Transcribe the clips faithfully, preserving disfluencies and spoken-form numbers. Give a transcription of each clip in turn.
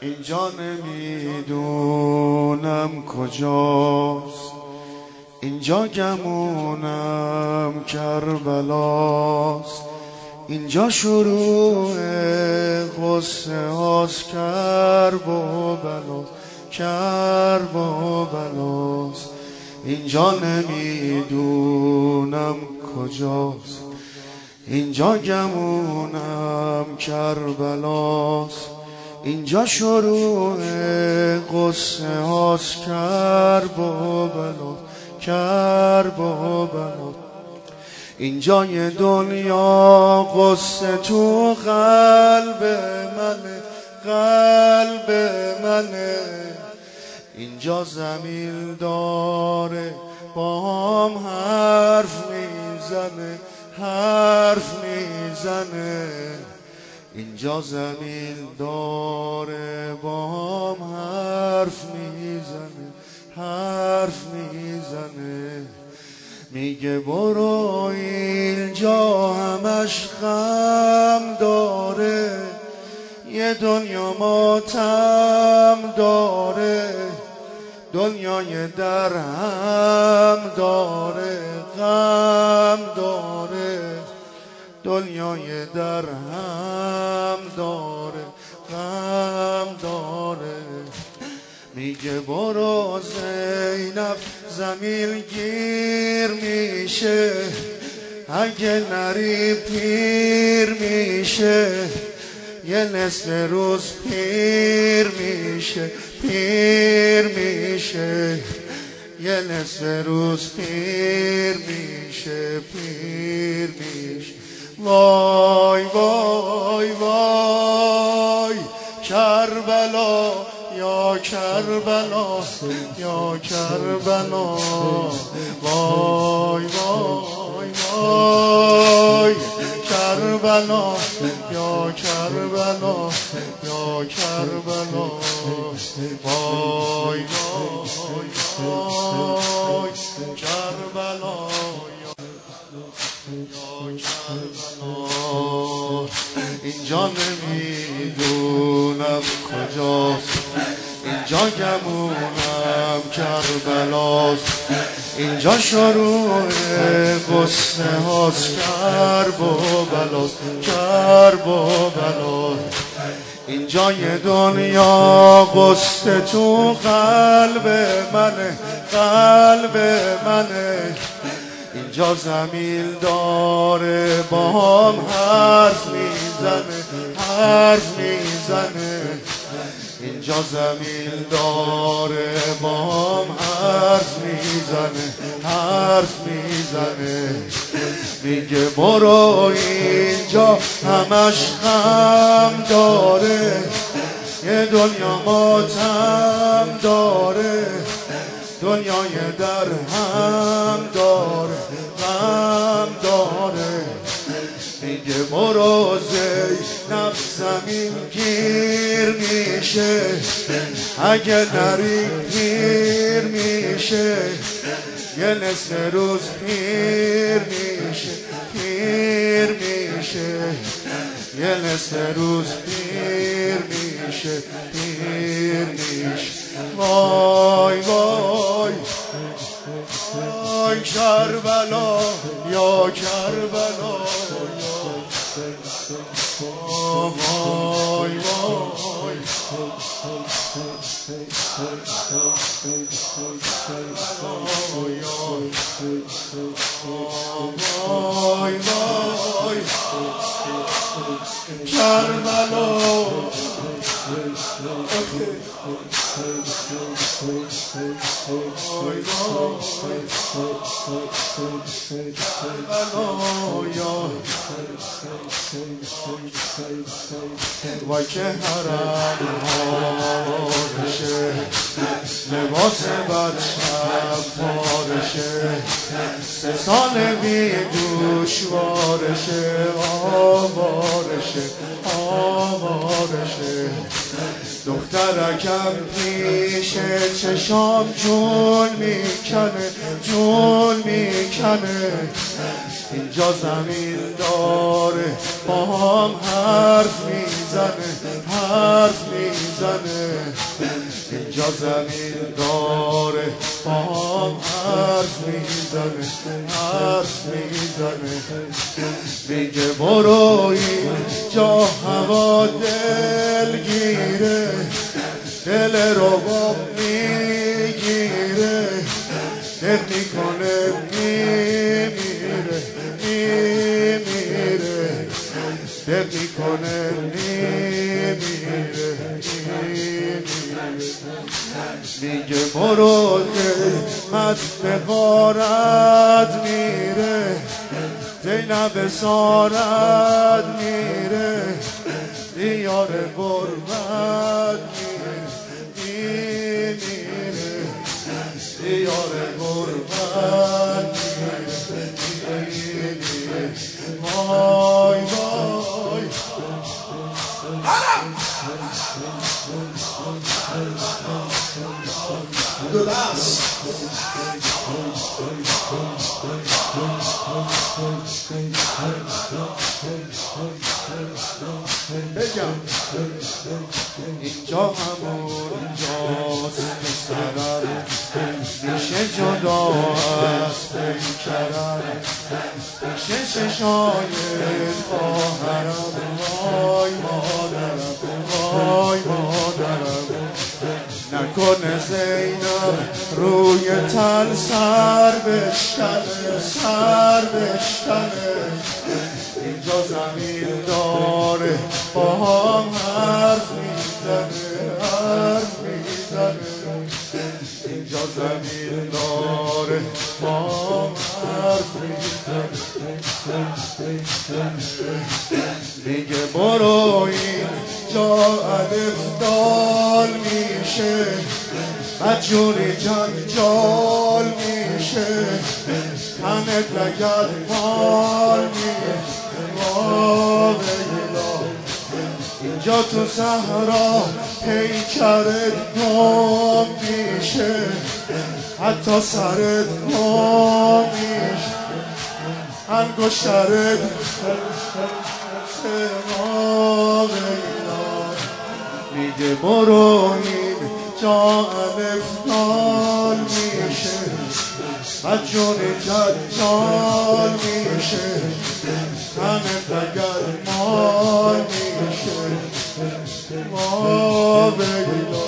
اینجا نمیدونم کجاست، اینجا گمونم کربلاست. اینجا شروع قصه هاست، کرب و بلاست، کرب و بلاست. اینجا نمیدونم کجاست، اینجا گمونم کربلاست. اینجا شروع قصه هاست، کرب و بلاست، کرب و بلاست. اینجا یه دنیا قصه تو قلب منه، قلب منه. اینجا زمین داره با هم حرف میزنه، حرف میزنه. اینجا زمین داره با هم حرف میزنه، حرف میزنه. میگه برو اینجا همش غم داره، یه دنیا ماتم داره، دنیای در هم داره، غم داره، دنیای در هم داره، غم داره. میگه برو زینب زمین گیر میشه، اگه نری پیر میشه، یه نصف روز پیر میشه، پیر میشه، یه نصف روز پیر میشه، پیر میشه. وای وای وای کربلا، یا کربلا، یا کربلا. وای وای وای کربلا، یا کربلا، یا کربلا. وای وای وای کربلا، یا کربلا. اینجا نمیدونم کجاست، اینجا گمونم کربلاست. اینجا شروع قصه هاست، کرب و بلاست، کرب و بلاست. اینجا یه دنیا قصه تو قلب منه، قلب منه. اینجا زمین داره با هم حرف میزنه، حرف میزنه. اینجا زمین داره با هم حرف میزنه، حرف میزنه. میگه برو اینجا همش غم داره، یه دنیا ماتم داره، دنیای در هم داره، غم داره. میگه برو زینب زمین گیر میشه، اگه نری پیر میشه، یه نصف روز پیر میشه، پیر میشه، یه نصف روز پیر میشه، پیر میشه. وای وای وای کربلا، یا کربلا. وای وای وای وای کربلا. وای که حرم هارشه، لباس بچم پارشه، سه سال بی دوشوارشه، آوارشه، آوارشه. دخترکم پیش چشام جون میکنه، جون میکنه. اینجا زمین داره با هم حرف میزنه، حرف میزنه. میزنه اینجا زمین داره با هم حرف میزنه حرف میزنه میگه برو اینجا هوا دلگیره دل رو با میگیره دل میکنه میمیره میمیره دل میکنه میمیره میگه برو قیمت به غارت میره زینب سارت میره دیار غربت میره دیار غربت میره وای وای دو دست بگم اینجا همون جاست که سرم میشه جدا از پیکرم میشه چشای خواهرم وای مادرم وای مادرم نکنه زینب روی تن سر بشکنه سر بشکنه اینجا زمین داره با هم حرف میزنه حرف میزنه اینجا زمین داره با هم حرف میزنه میگه برو اینجا الف دال میشه مجوری جنجال میشه تنت لگل مال میشه اینجا تو صحرا پیکرت گم میشه حتی سرت گم میشه انگشترت میگه برو اینجا الف دال میشه مجنون جنجال میشه تنت اگر مال میشه ما بگیلا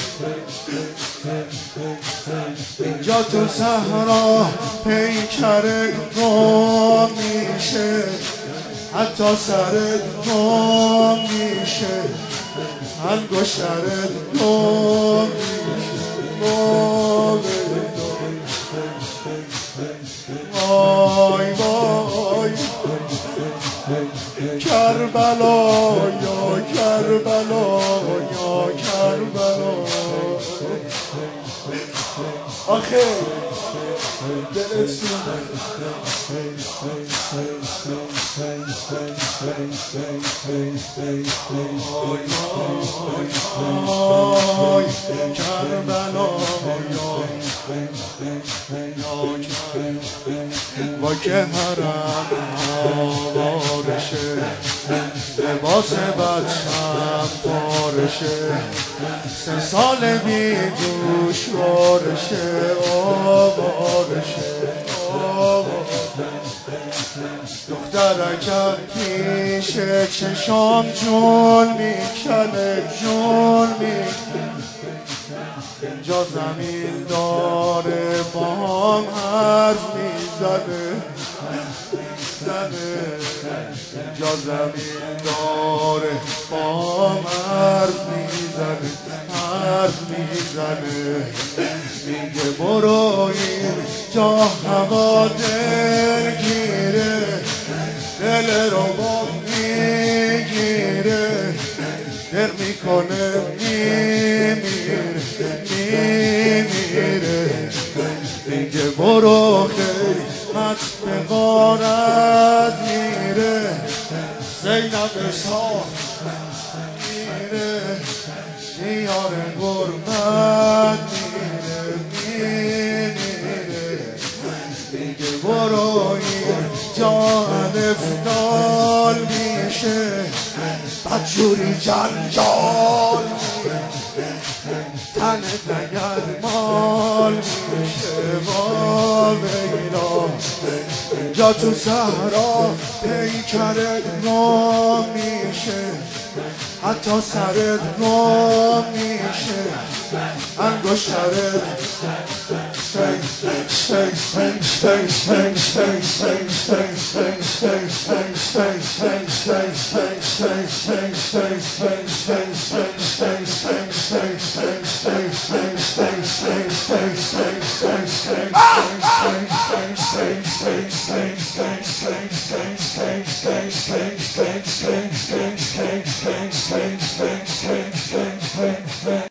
اینجا تو صحرا پیکرت گم میشه حتی سرت گم میشه انگشترت گم میشه ما بگیلا وای وای کربلا یا کربلا یا کربلا آخه دلت سوزه وای کربلا با که حرم آوارشه لباس بچم پارشه سه سال بی گوشوارشه آوارشه دخترکم پیش چشام جون میکنه جون میکنه اینجا زمین داره با هم حرف میزنه اینجا زمین داره با هم حرف میزنه حرف میزنه میگه برو اینجا هوا دلگیره دل رو با میگیره در میکنه میمیره میمیره میگه برو خیمت به غارت میره زینب سار میره دیار غربت میره میمیره میگه برو اینجا الف دال میشه بدجوری جنجال تنت اگر مال میشه با ویلا یا تو صحرا پیکرت گم میشه حتی سرت گم میشه انگشترت